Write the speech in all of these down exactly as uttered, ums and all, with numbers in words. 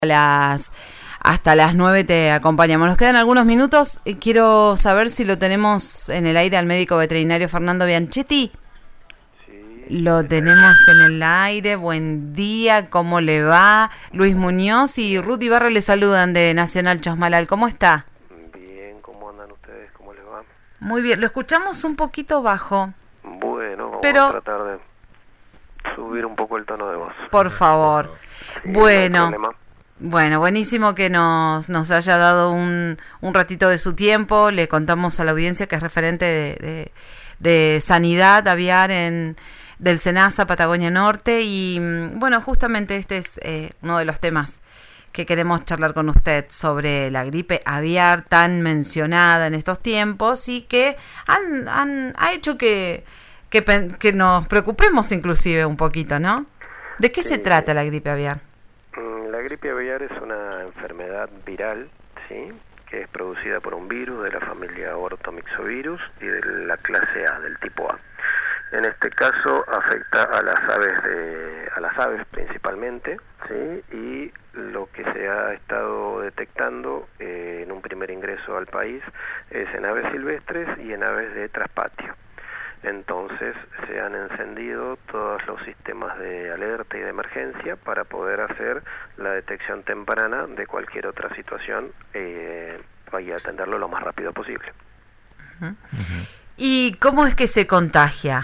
las hasta las nueve te acompañamos. Nos quedan algunos minutos. Quiero saber si lo tenemos en el aire al médico veterinario Fernando Bianchetti. Sí. Lo tenemos en el aire. Buen día, ¿cómo le va? Luis Muñoz y Ruth Ibarra le saludan de Nacional Chosmalal. ¿Cómo está? Bien, ¿cómo andan ustedes? ¿Cómo les va? Muy bien, lo escuchamos un poquito bajo. Bueno, vamos Pero... a tratar de subir un poco el tono de voz. Por favor. Sí, Bueno. No hay problema. Bueno, buenísimo que nos, nos haya dado un, un ratito de su tiempo. Le contamos a la audiencia que es referente de, de, de sanidad aviar en del SENASA Patagonia Norte y bueno, justamente este es eh, uno de los temas que queremos charlar con usted sobre la gripe aviar tan mencionada en estos tiempos y que han, han, ha hecho que, que, que nos preocupemos inclusive un poquito, ¿no? ¿De qué Sí. se trata la gripe aviar? La gripe aviar es una enfermedad viral, ¿sí?, que es producida por un virus de la familia Orthomyxovirus y de la clase A, del tipo A. En este caso afecta a las aves de, a las aves principalmente, ¿sí?, y lo que se ha estado detectando eh, en un primer ingreso al país es en aves silvestres y en aves de traspatio. Entonces se han encendido todos los sistemas de alerta y de emergencia para poder hacer la detección temprana de cualquier otra situación eh, y atenderlo lo más rápido posible. Uh-huh. Uh-huh. ¿Y cómo es que se contagia?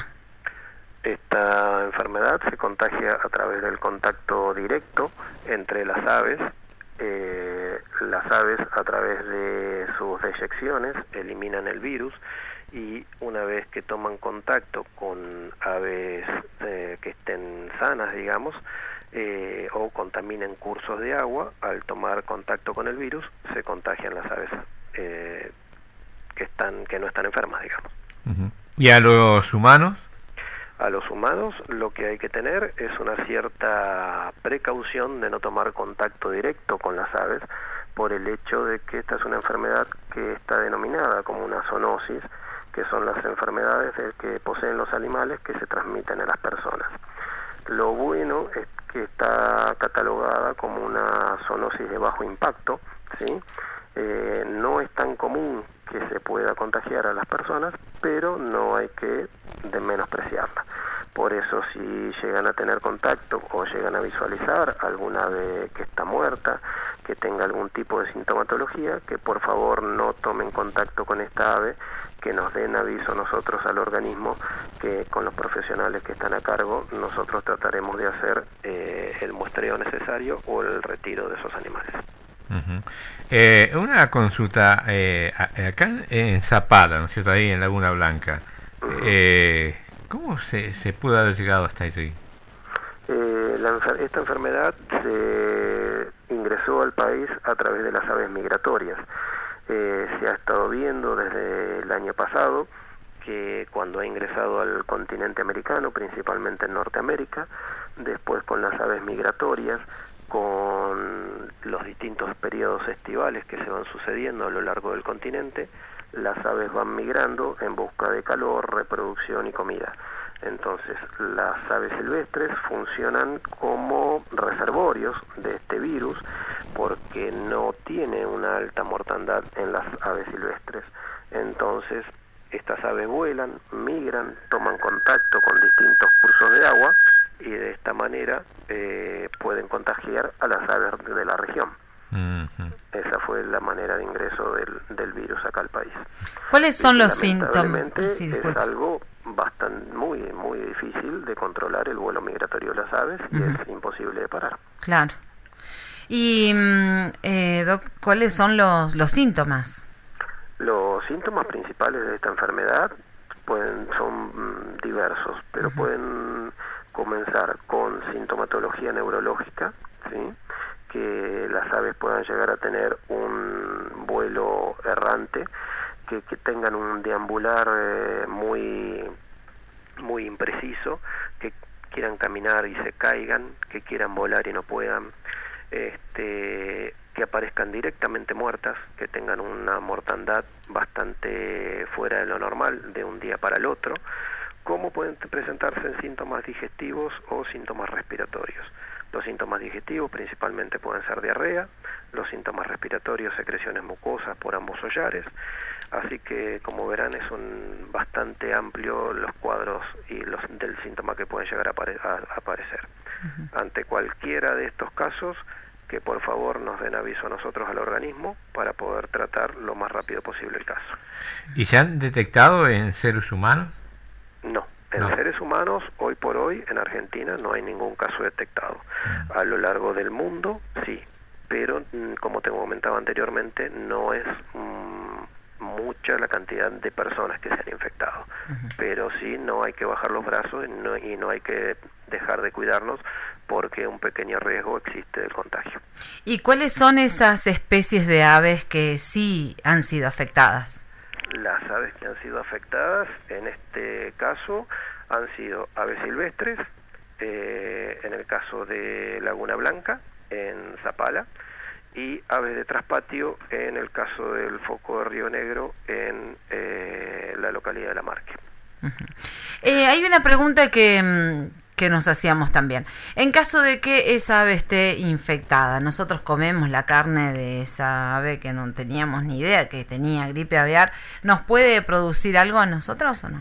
Esta enfermedad se contagia a través del contacto directo entre las aves. Eh, las aves, a través de sus deyecciones, eliminan el virus y una vez que toman contacto con aves eh, que estén sanas, digamos, eh, o contaminen cursos de agua, al tomar contacto con el virus se contagian las aves eh, que están que no están enfermas, digamos. Uh-huh. ¿Y a los humanos? A los humanos lo que hay que tener es una cierta precaución de no tomar contacto directo con las aves por el hecho de que esta es una enfermedad que está denominada como una zoonosis, que son las enfermedades que poseen los animales que se transmiten a las personas. Lo bueno es que está catalogada como una zoonosis de bajo impacto, ¿sí? Eh, no es tan común que se pueda contagiar a las personas, pero no hay que de menospreciarla. Por eso, si llegan a tener contacto o llegan a visualizar alguna ave que está muerta, que tenga algún tipo de sintomatología, que por favor no tomen contacto con esta ave, que nos den aviso nosotros al organismo, que con los profesionales que están a cargo nosotros trataremos de hacer eh, el muestreo necesario o el retiro de esos animales. Uh-huh. Eh, una consulta, eh, acá en Zapala, ¿no es cierto?, ahí en Laguna Blanca, uh-huh. eh, ¿cómo se, se pudo haber llegado hasta allí? Eh, la enfer- esta enfermedad se ingresó al país a través de las aves migratorias. Eh, se ha estado viendo desde el año pasado que cuando ha ingresado al continente americano, principalmente en Norteamérica, después con las aves migratorias, con los distintos periodos estivales que se van sucediendo a lo largo del continente, las aves van migrando en busca de calor, reproducción y comida. Entonces, las aves silvestres funcionan como reservorios de este virus porque no tiene una alta mortandad en las aves silvestres. Entonces, estas aves vuelan, migran, toman contacto con distintos cursos de agua y de esta manera eh, pueden contagiar a las aves de la región. Uh-huh. Esa fue la manera de ingreso del, del virus acá al país. ¿Cuáles son y los síntomas? Sí, es algo bastante muy muy difícil de controlar el vuelo migratorio de las aves y uh-huh. es imposible de parar. Claro. Y eh, Doc, ¿cuáles son los, los síntomas? Los síntomas principales de esta enfermedad pueden son mm, diversos, pero uh-huh. pueden comenzar con sintomatología neurológica, ¿sí?, que las aves puedan llegar a tener un vuelo errante, que, que tengan un deambular eh, muy muy impreciso, que quieran caminar y se caigan, que quieran volar y no puedan, este, que aparezcan directamente muertas, que tengan una mortandad bastante fuera de lo normal de un día para el otro, como pueden presentarse en síntomas digestivos o síntomas respiratorios. Los síntomas digestivos principalmente pueden ser diarrea, los síntomas respiratorios, secreciones mucosas por ambos hollares, así que como verán es un bastante amplio los cuadros y los del síntoma que pueden llegar a, apare a aparecer. Uh-huh. Ante cualquiera de estos casos, que por favor nos den aviso a nosotros al organismo para poder tratar lo más rápido posible el caso. ¿Y se han detectado en seres humanos? No. En no. seres humanos, hoy por hoy, en Argentina no hay ningún caso detectado. A lo largo del mundo, sí, pero como te comentaba anteriormente, no es mmm, mucha la cantidad de personas que se han infectado. Uh-huh. Pero sí, no hay que bajar los brazos y no, y no hay que dejar de cuidarnos porque un pequeño riesgo existe del contagio. ¿Y cuáles son esas especies de aves que sí han sido afectadas? Las aves que han sido afectadas, en este caso, han sido aves silvestres, eh, en el caso de Laguna Blanca, en Zapala, y aves de traspatio, en el caso del foco de Río Negro, en eh, la localidad de La Marque. Uh-huh. eh, hay una pregunta que... que nos hacíamos también. En caso de que esa ave esté infectada, nosotros comemos la carne de esa ave que no teníamos ni idea que tenía gripe aviar, ¿nos puede producir algo a nosotros o no?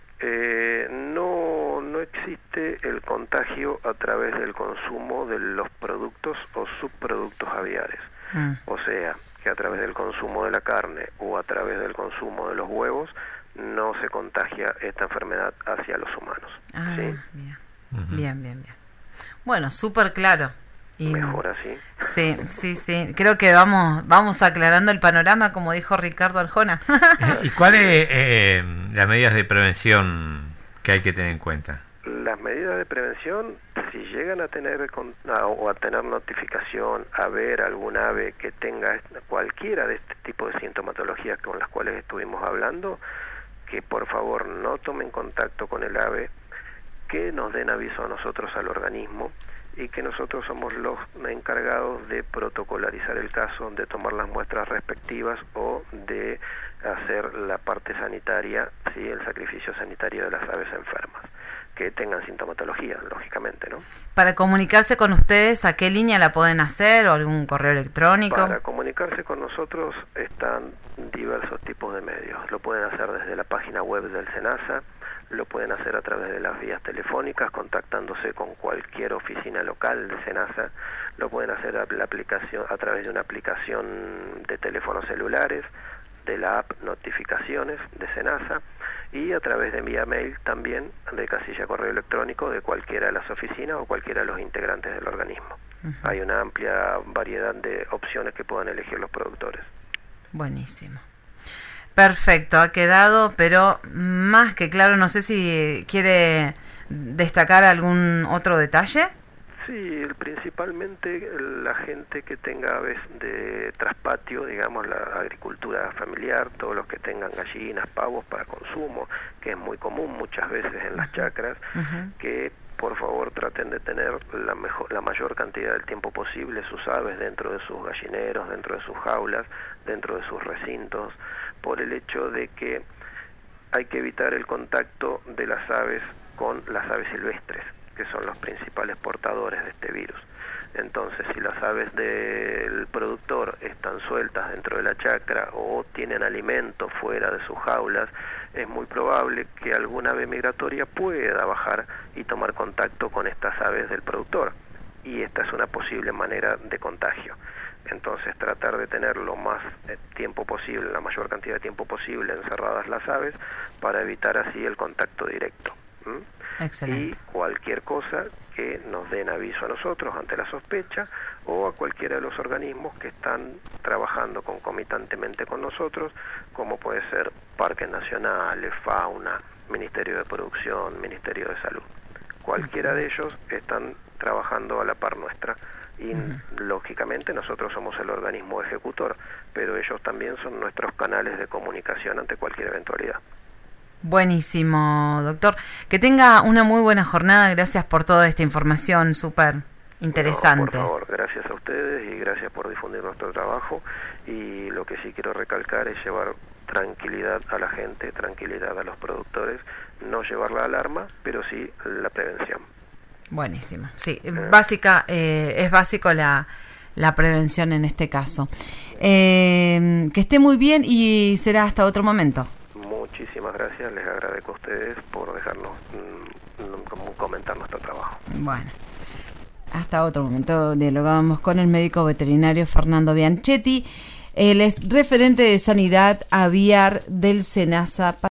Eh, no, no existe el contagio a través del consumo de los productos o subproductos aviares. Mm. O sea, que a través del consumo de la carne o a través del consumo de los huevos no se contagia esta enfermedad hacia los humanos. Ah, ¿sí? Bien. Uh-huh. Bien, bien, bien. Bueno, súper claro. Y, mejor así. Sí, sí, sí. Creo que vamos vamos aclarando el panorama, como dijo Ricardo Arjona. ¿Y cuáles eh, las medidas de prevención que hay que tener en cuenta? Las medidas de prevención, si llegan a tener o a tener notificación, a ver algún ave que tenga cualquiera de este tipo de sintomatologías con las cuales estuvimos hablando, que por favor no tomen contacto con el ave, que nos den aviso a nosotros al organismo y que nosotros somos los encargados de protocolarizar el caso, de tomar las muestras respectivas o de hacer la parte sanitaria, sí, el sacrificio sanitario de las aves enfermas, que tengan sintomatología, lógicamente, ¿no? Para comunicarse con ustedes, ¿a qué línea la pueden hacer o algún correo electrónico? Para comunicarse con nosotros están diversos tipos de medios. Lo pueden hacer desde la página web del SENASA, lo pueden hacer a través de las vías telefónicas, contactándose con cualquier oficina local de SENASA, lo pueden hacer a, la aplicación, a través de una aplicación de teléfonos celulares, de la app Notificaciones de SENASA, y a través de vía mail también de casilla correo electrónico de cualquiera de las oficinas o cualquiera de los integrantes del organismo. Uh-huh. Hay una amplia variedad de opciones que puedan elegir los productores. Buenísimo. Perfecto, ha quedado, pero más que claro. No sé si quiere destacar algún otro detalle. Sí, principalmente la gente que tenga aves de traspatio, digamos la agricultura familiar, todos los que tengan gallinas, pavos para consumo, que es muy común muchas veces en las chacras, uh-huh. que por favor traten de tener la mejor, la mayor cantidad del tiempo posible sus aves dentro de sus gallineros, dentro de sus jaulas, dentro de sus recintos, por el hecho de que hay que evitar el contacto de las aves con las aves silvestres, que son los principales portadores de este virus. Entonces, si las aves del productor están sueltas dentro de la chacra o tienen alimento fuera de sus jaulas, es muy probable que alguna ave migratoria pueda bajar y tomar contacto con estas aves del productor. Y esta es una posible manera de contagio. Entonces, tratar de tener lo más tiempo posible, la mayor cantidad de tiempo posible encerradas las aves para evitar así el contacto directo. ¿Mm? Excelente. Y cualquier cosa que nos den aviso a nosotros ante la sospecha o a cualquiera de los organismos que están trabajando concomitantemente con nosotros, como puede ser parques nacionales, fauna, Ministerio de Producción, Ministerio de Salud. Cualquiera de ellos están trabajando a la par nuestra y uh-huh. lógicamente nosotros somos el organismo ejecutor, pero ellos también son nuestros canales de comunicación ante cualquier eventualidad. Buenísimo, doctor. Que tenga una muy buena jornada. Gracias por toda esta información súper interesante. No, por favor, gracias a ustedes y gracias por difundir nuestro trabajo. Y lo que sí quiero recalcar es llevar tranquilidad a la gente, tranquilidad a los productores, no llevar la alarma, pero sí la prevención. Buenísimo. Sí, eh. básica, eh, es básico la, la prevención en este caso. Eh, que esté muy bien y será hasta otro momento. Muchísimas gracias, les agradezco a ustedes por dejarnos mm, comentar nuestro trabajo. Bueno, hasta otro momento. Dialogamos con el médico veterinario Fernando Bianchetti. Él es referente de sanidad aviar del SENASA.